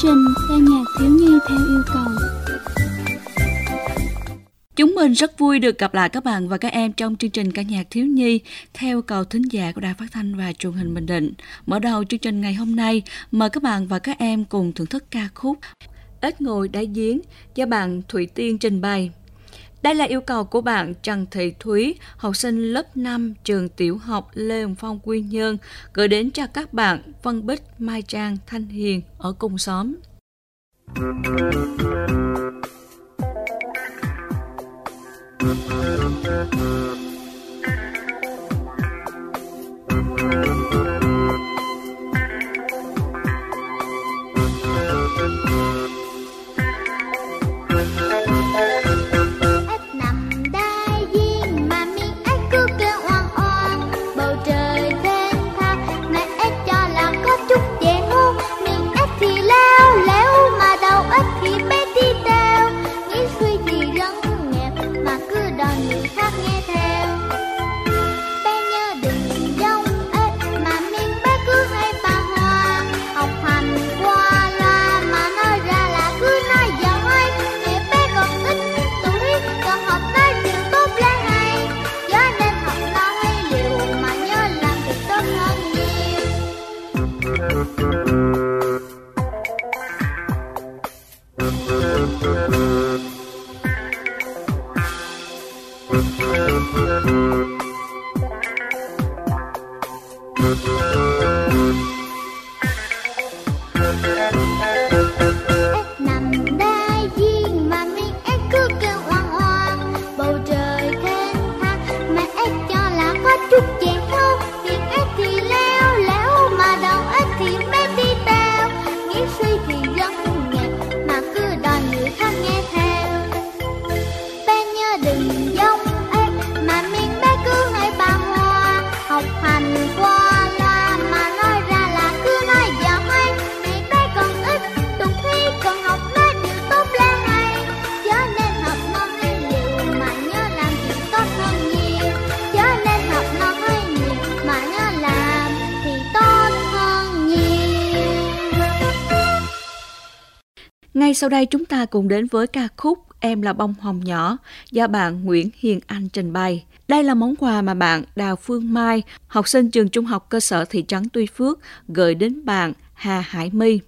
trình ca nhạc thiếu nhi theo yêu cầu. Chúng mình rất vui được gặp lại các bạn và các em trong chương trình ca nhạc thiếu nhi theo cầu thính giả của Đài Phát thanh và Truyền hình Bình Định. Mở đầu chương trình ngày hôm nay, mời các bạn và các em cùng thưởng thức ca khúc Ếch ngồi đáy giếng do bạn Thủy Tiên trình bày. Đây là yêu cầu của bạn Trần Thị Thúy, học sinh lớp 5 trường tiểu học Lê Hồng Phong, Quy Nhơn, gửi đến cho các bạn Vân Bích, Mai Trang, Thanh Hiền ở cùng xóm. Ngay sau đây chúng ta cùng đến với ca khúc Em là bông hồng nhỏ do bạn Nguyễn Hiền Anh trình bày. Đây là món quà mà bạn Đào Phương Mai, học sinh trường trung học cơ sở thị trấn Tuy Phước, gửi đến bạn Hà Hải My.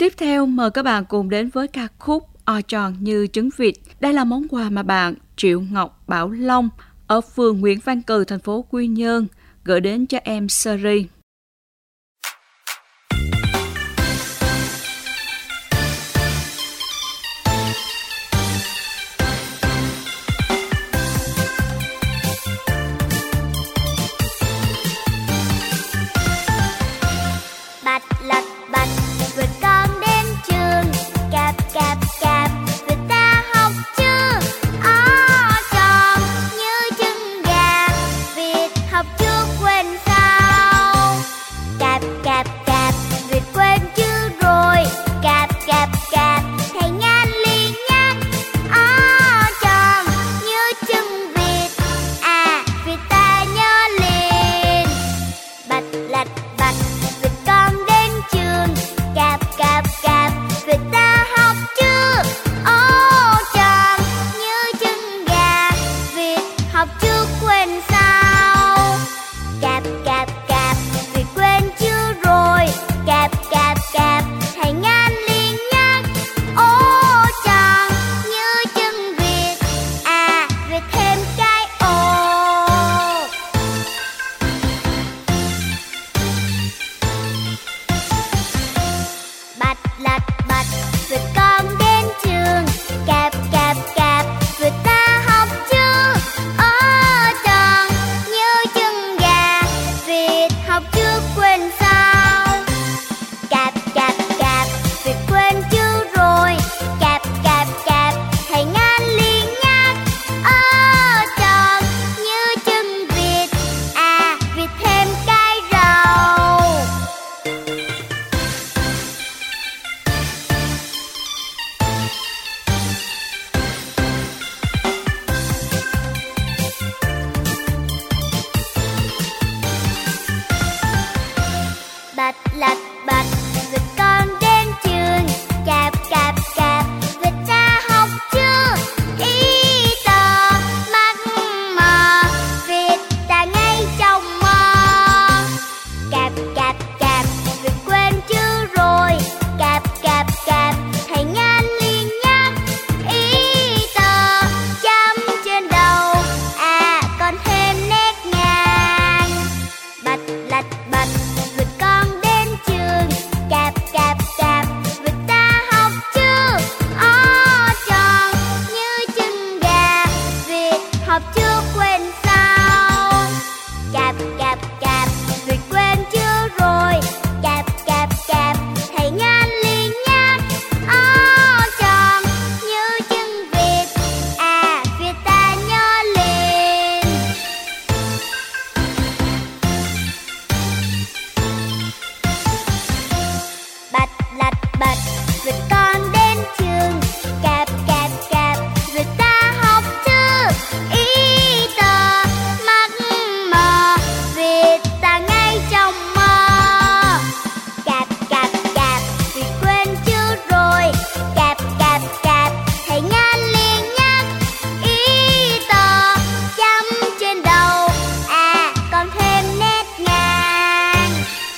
Tiếp theo mời các bạn cùng đến với ca khúc O Tròn Như Trứng Vịt. Đây là món quà mà bạn Triệu Ngọc Bảo Long ở phường Nguyễn Văn Cừ, thành phố Quy Nhơn gửi đến cho em Seri. Bạch lạch bạch vịt con đến trường, cạp cạp cạp vịt ta học chưa? O tròn như trứng gà, vịt học chưa quên sao? Cạp cạp cạp vịt quên chưa rồi, cạp cạp cạp thầy ngan li nhắc. O tròn như trứng vịt, à vịt ta nhớ liền. Bạch lạch bạch vịt con đến trường, cạp cạp cạp vịt ta học chưa? Ô tròn như trứng gà, vịt học chưa quên sao? Cạp cạp cạp vịt quên chưa rồi, cạp cạp cạp thầy ngan liền nhắc. Ô tròn như trứng vịt, à vịt thêm cái ô. Bạch lạch bạch vịt con đến trường, cạp cạp cạp vịt ta học chưa? Ô tròn như trứng gà, vịt học chưa quên sao? Cạp cạp cạp vịt quên chưa rồi, cạp cạp cạp thầy ngan liền nhắc. Ô tròn như trứng vịt, à vịt thêm cái rau. Bạch lạch bạch vịt con đến trường, cạp cạp cạp vịt ta học chưa? Y tờ mắt mờ, vịt ta ngay trong mơ. Cạp cạp cạp vịt quên chưa rồi, cạp cạp cạp thầy ngan liền nhắc. Y tờ chấm trên đầu, à còn thêm nét ngang. Bạch lạch bạch vịt con đến trường, cạp cạp cạp vịt ta học chưa? O tròn như trứng gà, vịt học chưa quên sao? Cạp cạp cạp vịt quên chưa rồi, cạp cạp cạp thầy ngan liền nhắc. O tròn như trứng vịt, à vịt ta nhớ liền. Bạch lạch bạch vịt con đến trường, cạp cạp cạp vịt ta học chưa? Y tờ mắt mờ, vịt ta ngay trong mơ. Cạp cạp cạp vịt quên chưa rồi, cạp cạp cạp thầy ngan liền nhắc. Y tờ chấm trên đầu, à còn thêm nét ngang.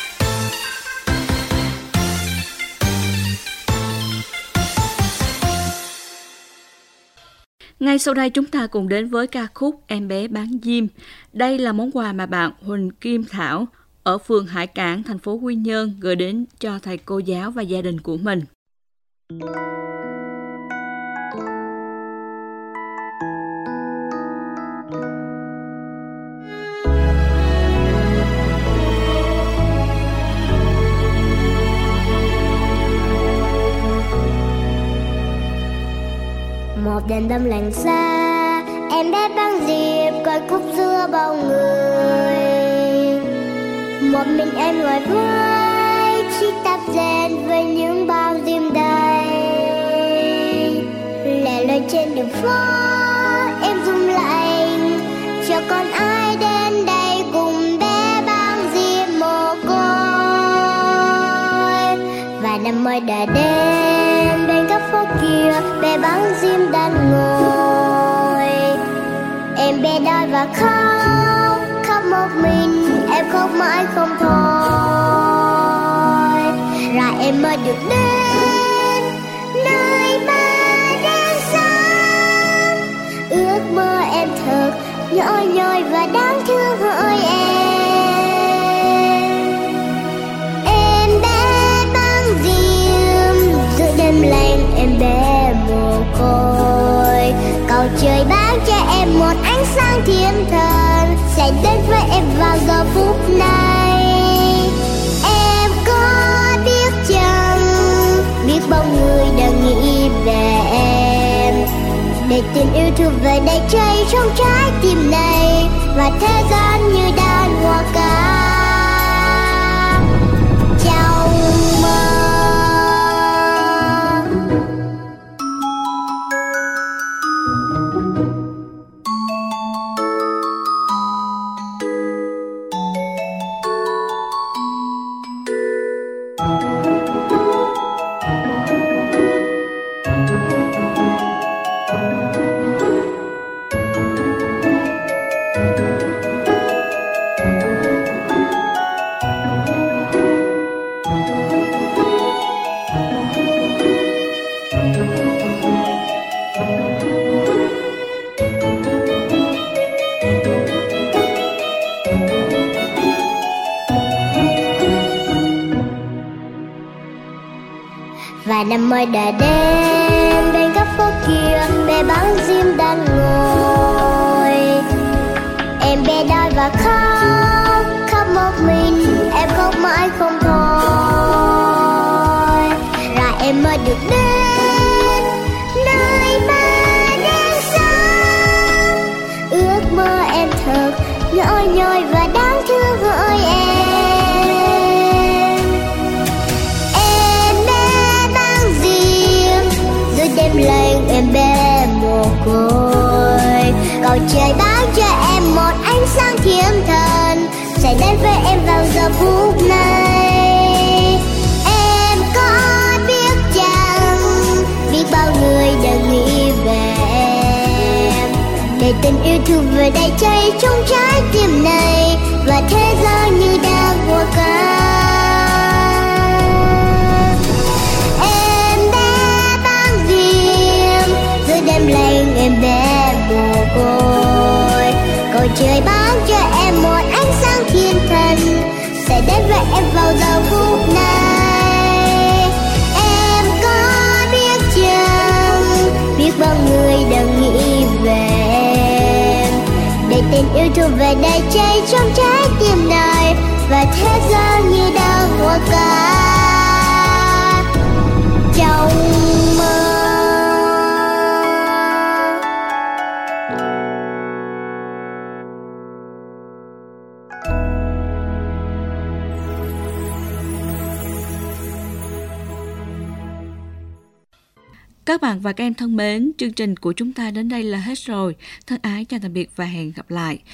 Ngay sau đây chúng ta cùng đến với ca khúc Em Bé Bán Diêm. Đây là món quà mà bạn Huỳnh Kim Thảo ở phường Hải Cảng, thành phố Quy Nhơn gửi đến cho thầy cô giáo và gia đình của mình. Một đèn đâm lành xa, em bé bán diêm coi khúc giữa bao người. Một mình em ngồi với chiếc táp rèn với những bao diêm đầy. Lẻ loi trên đường phố em rung lạnh, chờ con ai đến đây cùng bé bán diêm mồ côi. Và năm mới đã đến bên góc phố kia, bé bán diêm đang ngồi. Em bé đói và khóc, khóc một mình, em khóc mãi không thôi. Rồi em mới được đến nhỏ nhoi và đáng thương hỡi em bé băng diêm giữa đêm lạnh, em bé mồ côi. Cầu trời ban cho em một ánh sáng thiên thần sẽ đến với em vào giờ phút này. Em có biết chăng, biết bao người đang nghĩ về em, để tình yêu thương về đây cháy trong trái tim này, và thế gian như đàn hoa ca trong mơ. Và năm mới đã đến, bên góc phố kia bé bán diêm đang ngồi. Em bé đói và khóc, khóc một mình, em khóc mãi không thôi. Rồi em mới được đến nơi mà đang sống. Ước mơ em thật nhỏ nhoi và đáng thương hỡi em. Đêm lạnh em bé mồ côi. Cầu trời ban cho em một ánh sáng thiên thần sẽ đến với em vào giờ phút này. Em có biết chăng, biết bao người đang nghĩ về em, để tình yêu thương về đây cháy trong trái tim này, và thế gian như đang hoa ca. Đêm lạnh em bé mồ côi. Cầu trời ban cho em một ánh sáng thiên thần sẽ đến với em vào giờ phút này. Em có biết chăng, biết bao người đang nghĩ về em, để tình yêu thương về đây cháy trong trái tim này, và thế gian như đang hoa ca trong mơ. Các bạn và các em thân mến, chương trình của chúng ta đến đây là hết rồi. Thân ái chào tạm biệt và hẹn gặp lại.